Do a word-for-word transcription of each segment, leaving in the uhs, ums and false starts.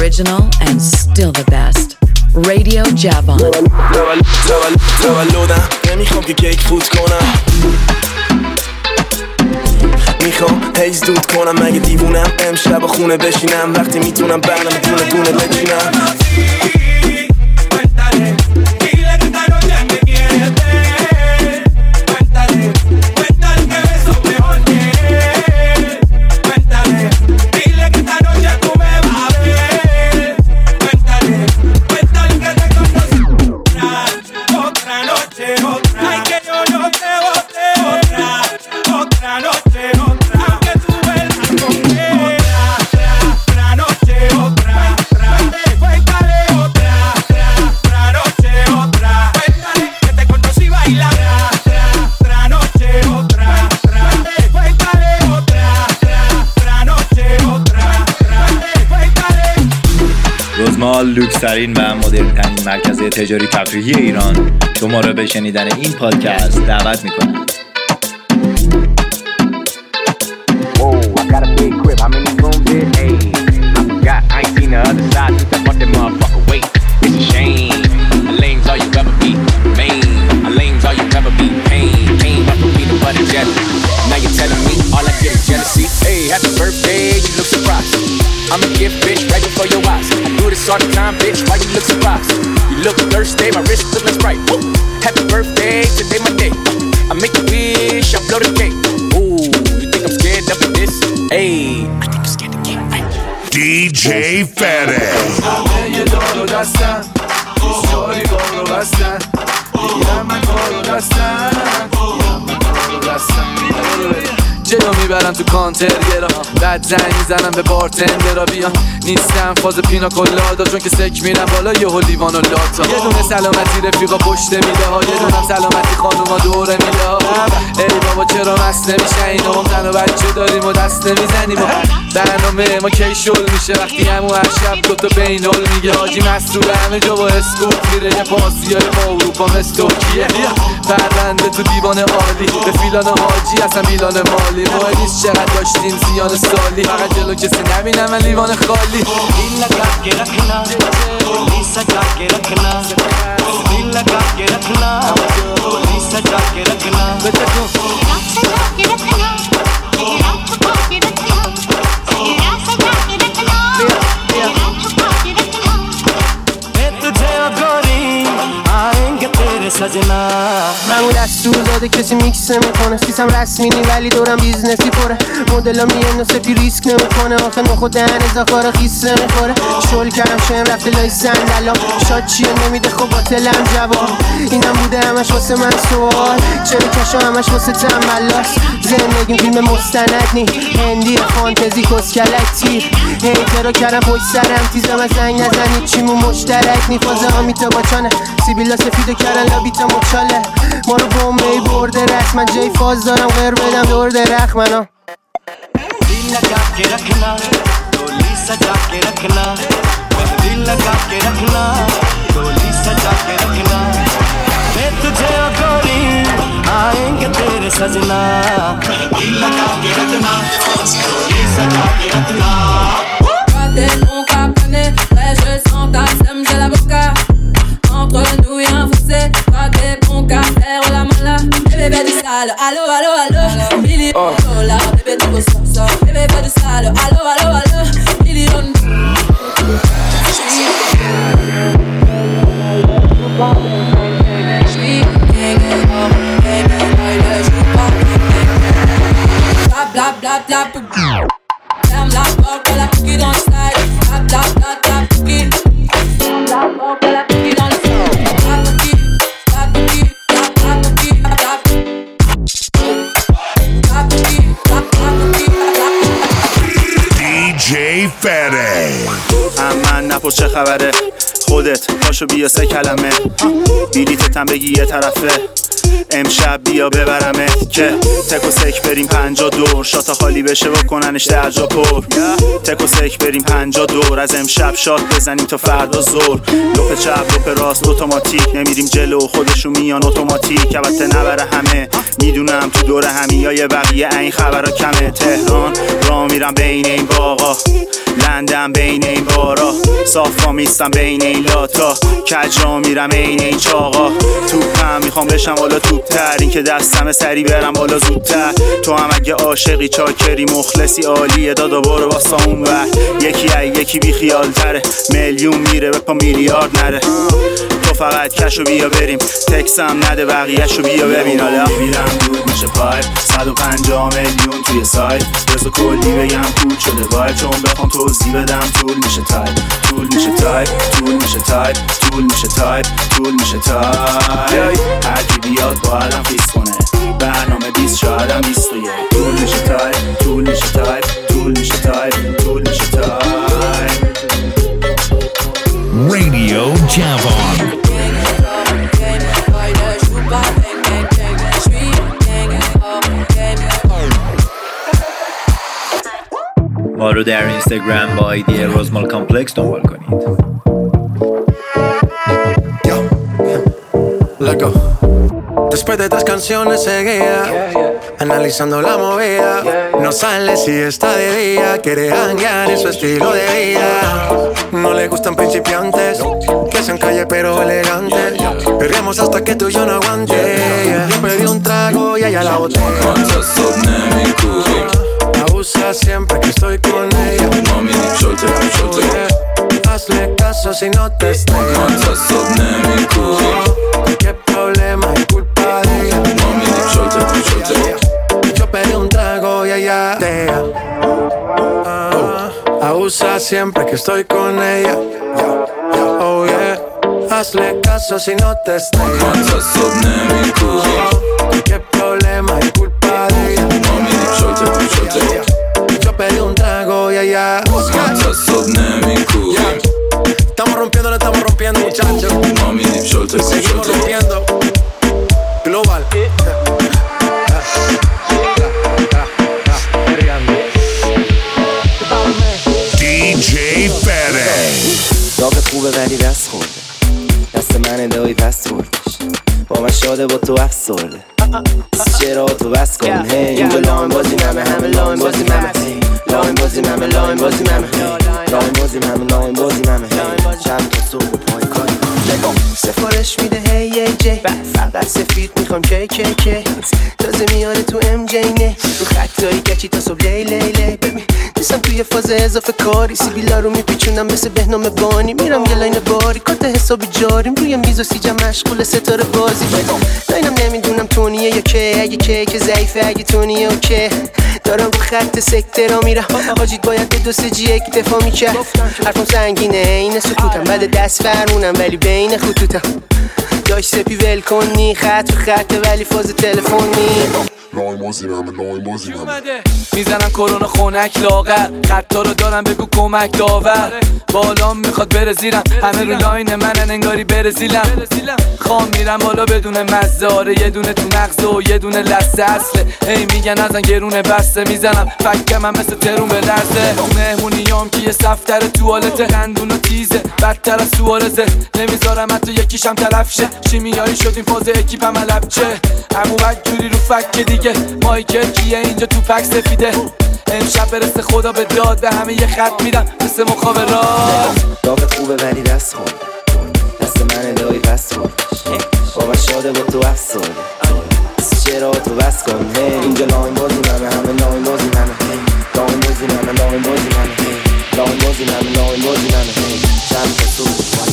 original and still the best. Radio Javon. تولدم نمیخوام که کیک فوت کنم، میخوام هیز دود کنم. مگه دیوونم امشب خونه بشینم وقتی میتونم برنامه دونه دونه بچینم. لوکس‌ترین و مدرن‌ترین مرکز تجاری تفریحی ایران شما را به شنیدن این پادکست دعوت می‌کنم. I'm a gift, bitch, right before your eyes. I do this all the time, bitch, why you look surprised? You look thirsty, my wrist look like Sprite. Woo. Happy birthday, today my day. I make a wish, I blow the cake. Ooh, you think I'm scared of this? Hey, I think I'm scared of the cake. دی جی Fede. یه دارو دستم بیشتاری بارو بستن دیگه من کارو دستم دیگه من کارو دستم جلو میبرم تو کانتر گرا بعد زنگ میزنم به بارتندرا بیا نیستم فاز پینا کلادا چون که سک میرم بالا یه هو لیوان و لاتا یه دونه سلامتی رفیقا پشت میده ها یه دونه سلامتی خانوما دوره میده ها ای بابا چرا مست نمیشه اینا هم زن و بچه داریم و دست نمیزنیم برنامه ما کی شل میشه وقتی همون هر شب دوتا بینال میگه حاجی مسئول همه جا با اسکوت میره یه پاسی های با اروپا مثل ترکیه پرنده تو دیوان عالی به فیلان حاجی اصلا میلان مالی مهم نیست چقدر داشتیم زیان سالی فقط جلو کسی نبینم من لیوان خالی दिल लगा के रखना गोली सजा के रखना दिल लगा के रखना गोली सजा के रखना सजा के रखना तेरा छुपा के रखना तेरा सजा के रखना तेरा छुपा के रखना मैं तुझे गोरी आएंगे तेरे सजना معمول از دور داده کسی میکس نمیکنه سیستم رسمی نی ولی دورم بیزنسی پره مدل ها میان سپی ریسک نمیکنه آخه نخو دهن ازاکار خیس نمیخوره شل کردم شم رفته لای سندلام شاد چیه نمیده خب باطلم جواب اینم بوده همش واسه من سوال چرا کشا همش واسه تنبلاست زندگیم فیلم مستند نی هندی فانتزی کسکلک هیترا کردم پشت سرم تیزم از زنگ نزنید چیمون مشترک نی فازه ها میتا باچانه سیبیلا سفیدو کردن لابیتا مچاله ما رو بومبی برده رخ من جای فاز دارم غیر بدم دور درخ منو दिल लगा के रखना गोली सजा के रखना दिल लगा के रखना गोली सजा के रखना मैं तुझे गोरी आएंगे तेरे सजना दिल लगा के रखना गोली सजा के रखना Toi t'es mon caponet, ouais je sens ta sème, j'ai l'avocat. Entre nous y'a un fossé, toi t'es bon qu'à faire la mala. Bébé fais du sale, allo allo allo. Million de dollars, bébé tu go ça ça. Bébé fais du sale, allo allo allo. Million de J'suis gang gang, gang gang, je joue pas. Bla bla bla bla bla. Ferme la porte, la cookie dans le style. Bla bla bla bla cookie. Ferme la porte, la cookie dans le style. Bla cookie, bla cookie, bla bla cookie, bla bla. Bla cookie, bla bla cookie, bla bla. دی جی Fede. اما نپرس چه خبره خودت پاشو بیا سه کلمه بلیتت هم بگی یه طرفه امشب بیا ببرمت که تک و سک بریم پنجا دور شاتا خالی بشه و کننش درجا پر تک و سک بریم پنجا دور از امشب شات بزنیم تا فردا زور لپ چپ لپ راست اتوماتیک نمیریم جلو خودشون میان اتوماتیک البته نبره همه میدونم تو دور همیای بقیه این خبرها کمه تهران را میرم بین این باغا لندن بین این بارا صافا میستم بین این لاتا کج را میرم این این چاقا توپم میخوام بشم والا توپتر این که دستم سری برم والا زودتر تو هم اگه عاشقی چاکری مخلصی عالیه دادا برو واسه اون وقت یکی ای یکی بی خیال تره میلیون میره به پا میلیارد نره تو فقط کشو بیا بریم تکسم نده بقیهشو بیا ببین حالا میرم دود میشه پایپ صد و پنجاه میلیون توی سایت رزو کلی بگم پول شده باید چون بخوام توضیح بدم طول میشه تایپ طول میشه تایپ طول میشه تایپ طول میشه تایپ طول میشه تایپ هر کی بیاد با الان فیس کنه برنامه بیست شاید هم بیست و یک طول میشه تایپ طول میشه تایپ طول میشه تایپ طول میشه تایپ Radio Javon. ما رو در اینستاگرام با آیدی روزمال کامپلکس دنبال کنید. Loco. Después de estas canciones seguía analizando la movida. No sale si está de día, quiere hanguear en su estilo de vida. No le gustan principiantes, que sean calle pero elegantes. Perreamos hasta que tú y yo no aguante. Yo pedí un trago y ella la boté. Abusa siempre que estoy con ella. Mami, suelte, suelte. Hazle caso si no te estrellas. Qué problema es culpa de ella. Mami, suelte, suelte. Yo pedí un trago y ella tea. Ah, abusa siempre que estoy con ella. Oh yeah. Hazle caso si no te estrellas. Qué problema es culpa de ella. Mami, suelte, suelte. Yo pedí un trago y ella estamos rompiendo, le estamos rompiendo, muchachos. Seguimos rompiendo. Global. دی جی FedEx. داغ خوبه ولی دست خورده دست من دایی پس خوردش با من شاده با تو افسرده چرا تو بس کن هی اینجا لاین بازی ممه همه لاین بازی ممه لاین بازی ممه لاین بازی ممه لاین بازی ممه لاین بازی ممه چند تا صبح و پای کاری سفارش میده هی ای جی فقط سفید میخوام کی کی کی تازه میاره تو ام جی نه رو خطایی گچی تا صبح لی لی لی ببین نیستم توی فاز اضافه کاری سیبیلا رو میپیچونم مثل بهنام بانی میرم یه لاین باری کارت حسابی جاریم روی میز و سیجم مشغول ستاره بازی لاینم نمیدونم تونیه یا که اگه که که ضعیفه اگه تونیه اوکی دارم رو خط سکته را میرم حاجید باید به دو سه جی یک دفاع میکرد حرفم سنگینه این سکوتم بعد دست فرمونم ولی بین خطوطم داشت سپی ول کنی خط و خطه ولی فاز تلفنی لاین بازی ممه لاین بازی ممه میزنم کرونا خونک لاغر خطا رو دارم بگو کمک داور بالام میخواد بره زیرم همه رو لاین منن انگاری بره زیلم خام میرم بالا بدون مزه آره یه دونه تو نغزه و یه دونه لسه اصله هی میگن ازن گرونه بسته میزنم فکر من مثل ترون به لرزه مهمونیام که یه صفتر توالته خندون و تیزه بدتر از سوارزه نمیذارم حتی یکیشم طرف شه شیمیایی شدیم فاز اکیپم علب چه عمو جوری رو فکر دیگه مایکل کیه اینجا تو پک سفیده امشب برسه خدا به داد به همه یه خط میدم مثل مخابرات داغت خوبه ولی دست خورده دست من دایی پس خوردش با من شاده با تو افسرده چرا تو بس کن هی اینجا لاین بازی ممه همه لاین بازی ممه لاین بازی ممه لاین بازی ممه لاین بازی ممه لاین بازی ممه چند تا تو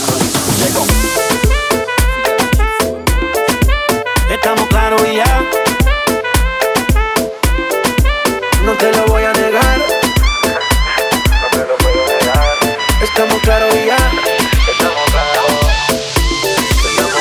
Estamos claros y ya. No te lo voy a negar. No te lo puedo negar. Estamos claros y ya. Estamos claros. Estamos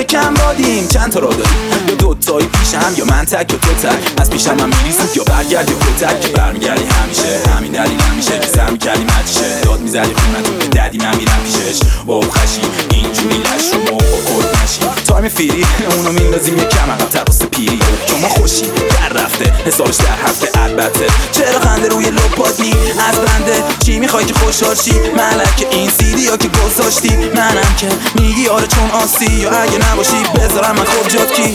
یکم بادیم چند تا را داریم یا دوتایی پیشم یا من تک یا تو تک از پیشم من میری زود یا برگرد یا کتک که برمیگردی همیشه همین دلیل همیشه که سر میکردی مچشه داد میزدی خونتون که ددی من میرم پیشش با خشی اینجوری لش رو موقع خود نشی تایم فیری اونو میندازیم یه کم عقب تر واسه پیری شما خوشی در رفته حسابش در هفته البته چرا خنده روی لپات نی از بنده چی میخوای که خوشحال شی ملک این سیدی ها که گذاشتی منم که میگی آره چون آسی یا اگه نباشی بذارم من خود جات کی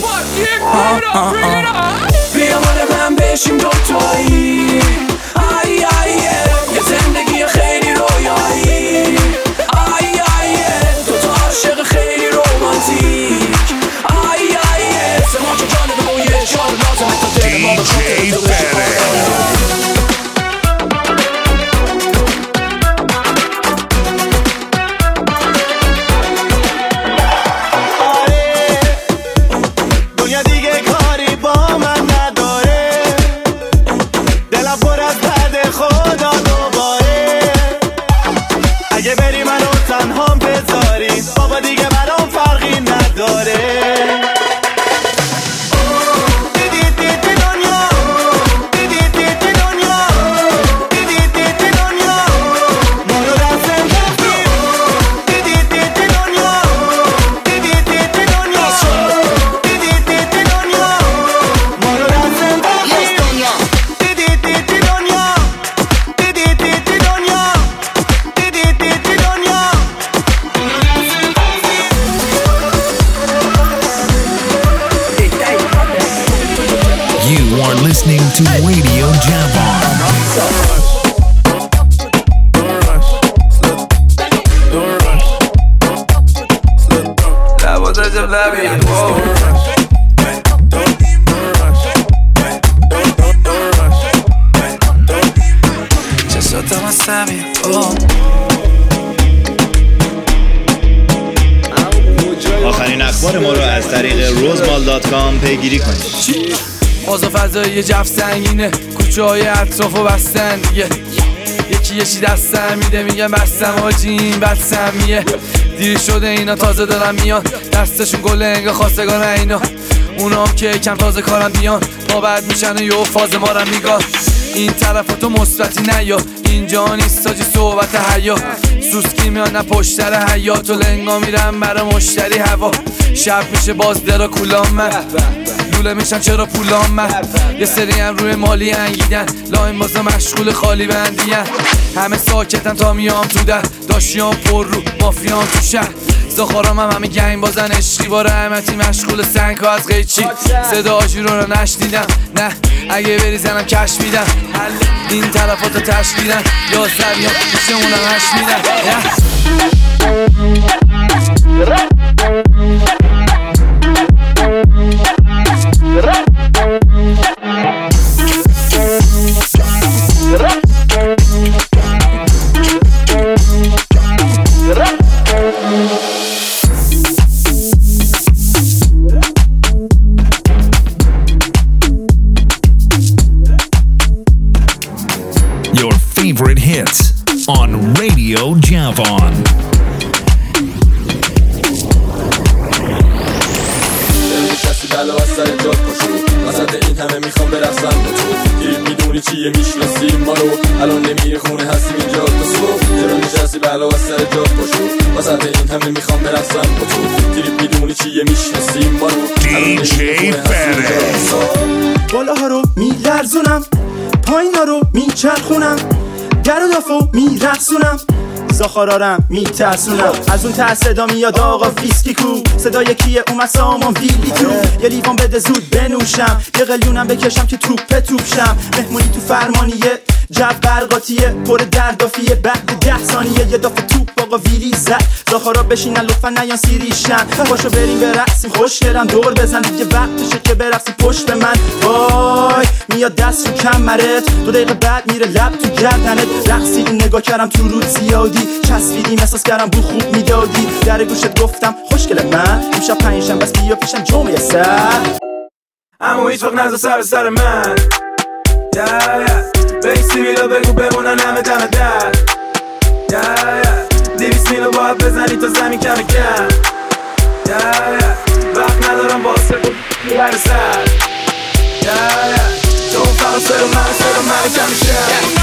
بیا مال من بشیم دوتایی آی آیه یه زندگی خیلی رویایی آی آیه دوتا عاشق خیلی رومانتیک آی آیه سما که جانب و یه شار لازمه تا دل ما بخاطر تو بشه Listening to Radio Javon. آخرین اخبار ما رو از طریق روزمال دات کام پیگیری کنید. آزا فضایی جف سنگینه کوچه های اطراف و بستن دیگه یکی یکی دستم میده میگم بستم آجی این بستمیه دیر شده اینا تازه دارن میان دستشون گل انگا خواستگان اینا اونا هم که کم تازه کارم بیان با بعد میشن یه فاز ما رو میگاه این طرفاتو مثبتی نیا اینجا نیست تاجی صحبت حیا سوسکی میان نه پشتر حیات و لنگا میرم برای مشتری هوا شب میشه باز درا کولام من لوله میشن چرا پولام من یه سری هم روی مالی انگیدن لاین بازا مشغول خالی بندین همه ساکتن تا میام تو در داشیام پر رو مافیام تو شهر زخارام هم همه گنگ بازن عشقی با رحمتی مشغول سنگ ها از قیچی صدا آجی رو رو نشنیدم نه اگه بری زنم کش میدم این طرفاتو تشکیدن یا سریان میشه اونم هش میدن Your favorite hits on Radio Javon. بلا از سر جات پاشو وسط این همه میخوام برقصم با تو دیگه میدونی چیه میشناسی ما رو الان نمیره خونه هستی اینجا تا صبح چرا نشستی بلا از سر جات پاشو وسط این همه میخوام برقصم با تو دیگه میدونی چیه میشناسی ما رو الان نمیره خونه هستی اینجا بالاها رو میلرزونم پایینا رو میچرخونم در و دافو میرقصونم زاخارارم میترسونم از اون تر صدا میاد آقا فیسکی کو صدای کیه اومد سامان ویلی تو یه لیوان بده زود بنوشم یه قلیونم بکشم که توپ توپ شم مهمونی تو فرمانیه جو برقاتیه پر دردافیه بعد ده ثانیه یه دافه توپ آقا ویلی زد زاخارا بشینن لطفا نیان سیریشن پاشو بریم برقصیم خوشگلم دور بزن دیگه وقتشه که برقصی پشت من وای میاد دست رو کمرت دو دقیقه بعد میره لب تو گردنت رقصی این نگاه کردم تو رود زیادی چسبیدیم احساس کردم بو خوب میدادی در گوشت گفتم خوشگل من امشب پنجشنبه بس بیا پیشم جمعه سر اما هیچ وقت نزا سر سر من بیسی بیلا بگو بمونن همه دم در دیویس میلو باید بزنی تا زمین کم کم بر سر تو فقط صدا من صدا من کم میشه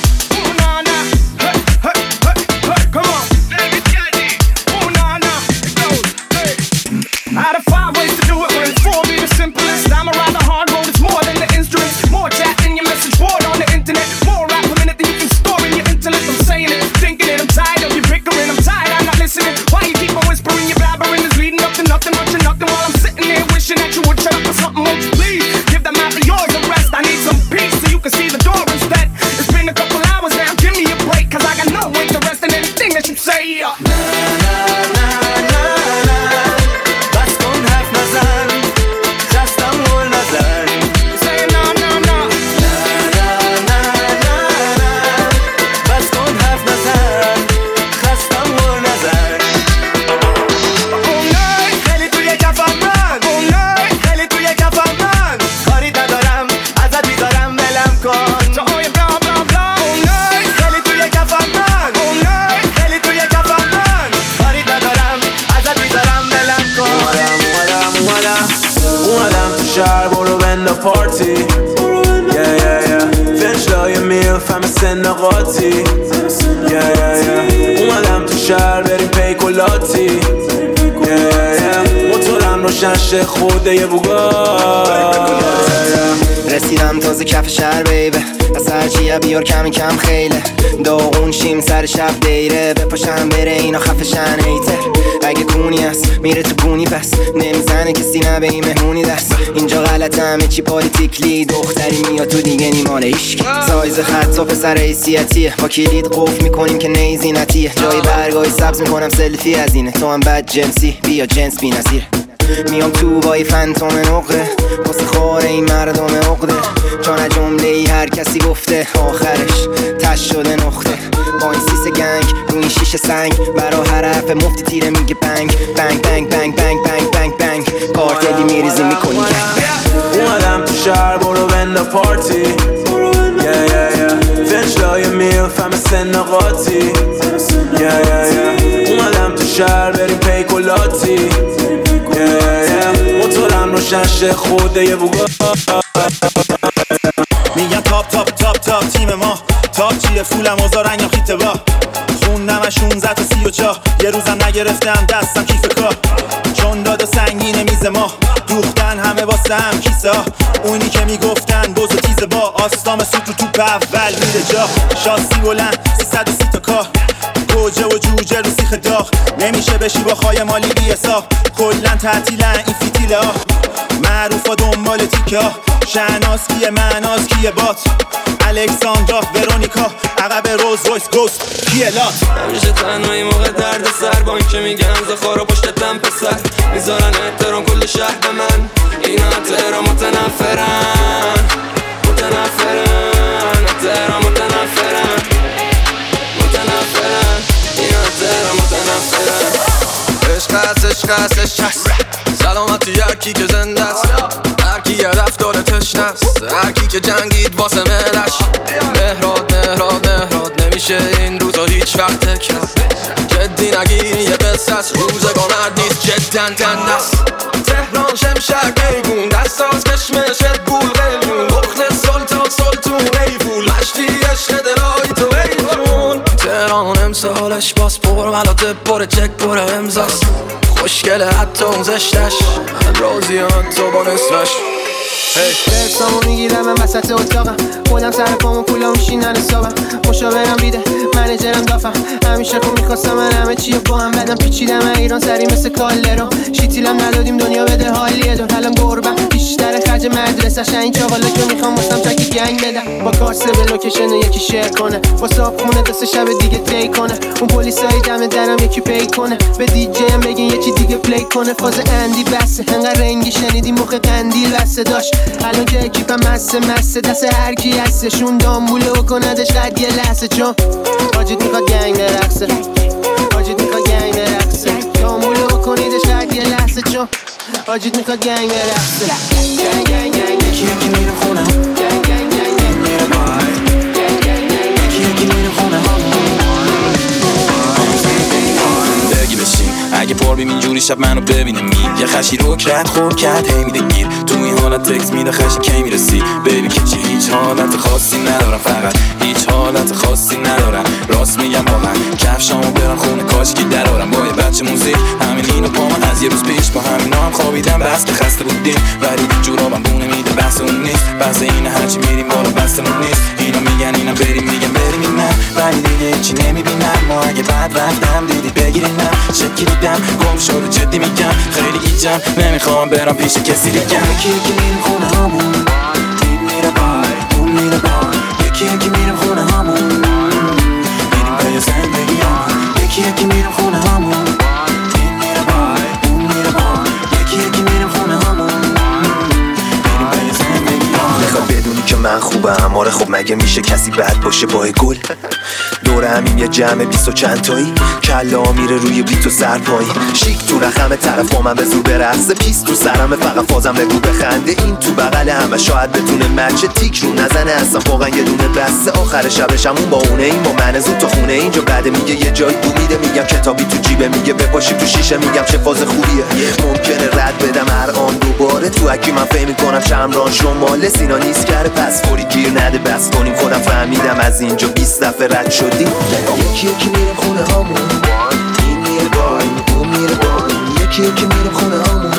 نقاطی اومدم تو شهر بریم پیکولاتی موتورم روشن شه خوده یه بوگا رسیدم تازه کف شهر بیبه از هرچیه بیار کمی کم خیله داغون شیم سر شب دیره بپاشم بره اینا خفشن ایتر اگه کونی هست میره تو گونی پس نمیزنه کسی نه به این مهمونی دست اینجا غلط همه چی پالیتیکلی دختری میاد تو دیگه نیماله ایشک سایز خط و پسر حیثیتیه با کلید قفل میکنیم که نیزینتیه جای برگای سبز میکنم سلفی از اینه تو هم بد جنسی بیا جنس بی نظیره میام تو با ای فنتوم نقره واسه خاره این مردم عقده چون جمله ای هر کسی گفته آخرش تش شده نقطه با این سیس گنگ روی این شیشه سنگ برا هر حرف مفتی تیره میگه بنگ بنگ بنگ بنگ بنگ بنگ بنگ بنگ کارتلی میریزی میکنی گنگ اومدم تو شهر برو بنده پارتی فنجلای میلف همه سن نقاطی اومدم تو شهر بریم پیکولاتی موتورم روشن شه خوده یه بوگا میگن تاپ تاپ تاپ تاپ تیم ما تاپ چیه فولم ازارن یا خیته با خوندم از شونزده تا سی و چاه یه روزم نگرفتم دستم کیف کار چون داد و سنگین میز ما دوختن همه واسه هم کیسه ها اونی که میگفتن بز و تیزه با آستام سوت رو توپ اول میره جا شاسی بلند سیصد و سی تا کار گوجه و جوجه رو سیخ داغ نمیشه بشی با خای مالی بی حساب کلن تعطیلن این فیتیله ها معروفا دنبال تیکه ها شهناز کیه معناز کیه بات الکساندرا ورونیکا عقب روز رویس گوست کیه لات همیشه تنهایی موقع درد سر با این که میگن زخارا پشتتم پسر میذارن احترام کل شهر به من اینا احترام متنفرن متنفرن احترام متنفرن متنفرن اینا احترام متنفرن عشق هست عشق هست عشق هست سلامتی هرکی که زنده است هرکی یه رفتار تشنست هرکی که جنگید واسه ملش مهراد مهراد مهراد نمیشه این روزا هیچ وقت تکرار جدی نگیری یه قصه است روزگار مرد نیست جدن دند است تهران شمشک ایگون دستاز کشمشت بول قیلون بخل سلطان سلطون ایفول مشتی عشق دلای تو ایجون تهران امسالش باز پر ملاته پر چک پر امزاست خوشگله حتی اون زشتش راضی حتی با نصفش رفتامو میگیرم من وسط اتاقم خودم سر پامو پولا میشینن حسابم مشاورم بیده منیجرم دافم همیشه خون میخواستم من همه چیو با هم بدم پیچیدم ایران سری مثل کالرو شیتیلم ندادیم دنیا بده حالیه دون حالم گربم بیشتر خرج مدرسه این چاقالا که میخوام واسم تاکی گنگ بدم با کارسه به لوکیشن یکی شیر کنه با صاحب خونه دست شب دیگه تی کنه اون پلیسای دم درم یکی پی کنه به دیجی ام بگین یکی دیگه پلی کنه فاز اندی بسه انقدر رنگی شنیدی موقع قندیل بسه داشت الان که اکیپم مسه مسه دست هر کی هستشون دامبوله و کندش قد یه لحظه چون حاجیت میخواد گنگ برقصه حاجیت میخواد گنگ برقصه دامبوله و کنیدش قد یه لحظه چون حاجیت میخواد گنگ برقصه گنگ گنگ گنگ یکی یکی میره خونه گنگ گنگ گنگ میره بای یکی یکی میره خونه بگی بشین اگه پر بیم اینجوری طوری شب منو ببینه میگه خشی رو کرد خور کرد هی میده گیر تو این حالت تکس میده خشی کی میرسی بیبی که چی هیچ حالت خاصی ندارم فقط هیچ حالت خاصی ندارم راست میگم واقعا کفشامو برم خونه کاش که درارم با یه بچه موزیک همین اینو پا من از یه روز پیش با همینا هم خوابیدم بس که خسته بودیم ولی جورابم بونه میده بس اون نیست بس این هرچی میریم بالا بستمون نیست اینا میگن اینا بریم میگم بریم اینا ولی دیگه هیچی نمیبینم ما اگه بعد رفتم دیدی بگیریم نه شکلیدم گم شده جدی میگم خیلی گیجم نمیخوام برم پیش کسی دیگم یکی یکی میریم خونه همون این میره بای اون میره بای یکی یکی میریم خونه همون میریم پای زندگی همون یکی یکی میریم خونه همون این میره بای اون میره بای یکی یکی میریم خونه همون میریم پای زندگی همون میخواد بدونی که من خوبم آره خب مگه میشه کسی بد باشه با گل دور همیم یه جمع بیست و چند تایی کلا میره روی بیت و سرپایی شیک تو رخم طرف با من به زور برقصه پیست تو سرمه فقط فازم بگو بخنده این تو بغل همه شاید بتونه مچه تیک رو نزنه اصلا واقعا یه دونه بسته آخر شبشمون با اونه این با من زود تا خونه اینجا بعد میگه یه جایی بو میده میگم کتابی تو جیبه میگه بپاشی تو شیشه میگم چه فاز خوبیه ممکنه رد بدم هر آن دوباره تو اکی من فهم میکنم چمران شماله سینا نیست کرده پس فوری گیر نده بس کنیم خودم فهمیدم از اینجا بیست دفعه رد شدیم یکی یکی میرم خونه هامون این میره بای اون میره بای یکی یکی میرم خونه هامون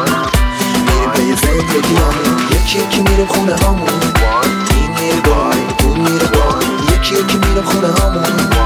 میریم پی زندگی هامون یکی یکی میرم خونه هامون این میره بای اون میره بای یکی یکی میرم خونه هامون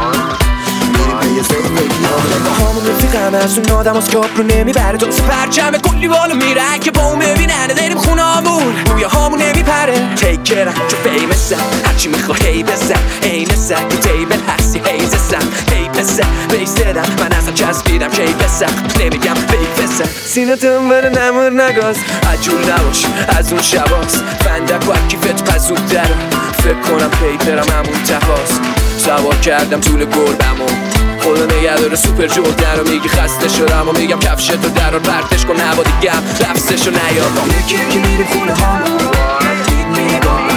میریم پی زندگی هامون همون رفیقم از اون آدم از کاپ رو نمیبره دوست پرچمه کلی بالا میره که با اون ببیننه داریم خونه همون روی همون نمیپره تیکرم جو فیمسم هرچی میخوا هی بزن این سک تو تیبل هستی هی زسم هی بزن بیس دادم من اصلا چسبیدم کی بزن نمیگم فیک بزن سینه تنبره نمور نگاز عجول نباش از اون شباس فندک و کیفت پزود درم فکر کنم پیپرم همون تفاس سوار کردم طول گربمو خدا نگه داره سوپر جردن رو میگی خسته شدم و میگم کفشتو درار پرتش کن هوا دیگم لفظشو نیادم یکی یکی میریم خونه هامون این میره بای